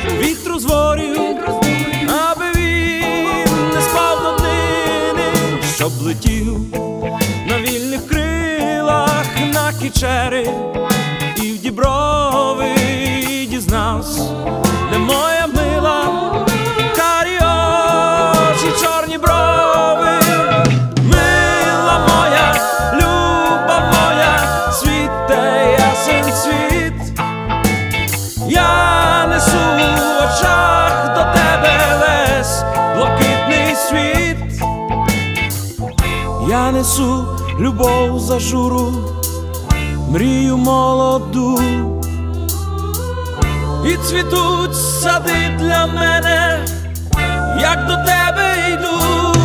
вітру зворів, аби він не спав до днини, щоб летів на вільних крилах на Кічери і в Діброви дізнався, де моя мила, карі очі, чорні брови. Мила моя, люба моя, світе ясен світ, я несу в очах до тебе весь блакитний світ. Я несу любов за журу, мрію молоду, і цвітуть сади для мене, як до тебе йду.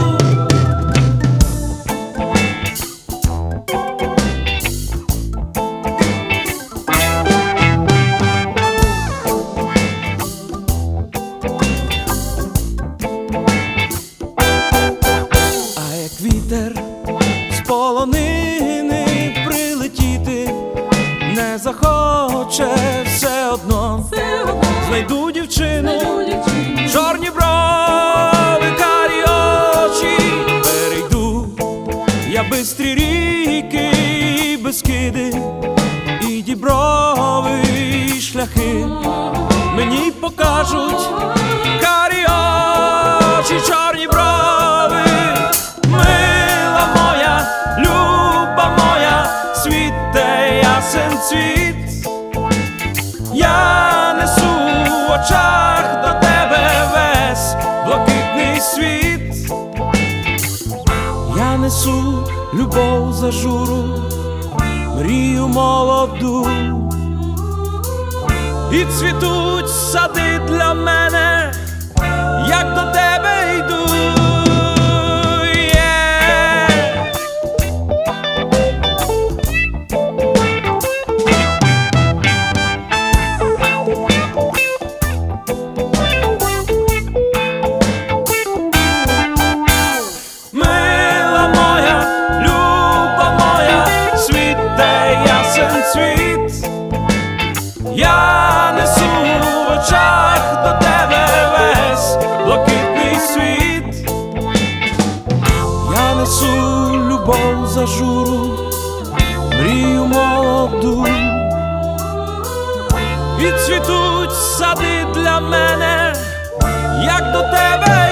А як вітер з полонини прилетіти не захоче, все одно знайду дівчину, чорні брови, карі очі. Перейду я бистрі ріки і Бескиди, і Діброви, і шляхи мені покажуть карі очі, чорні брови. Мила моя, люба моя, світе ясен цвіт, я несу в очах до тебе весь блакитний світ. Я несу любов за журу, мрію молоду, і цвітуть сади для мене, як до тебе йду. Я несу в очах до тебе весь блакитний світ. Я несу любов за журу, мрію молоду, і цвітуть сади для мене, як до тебе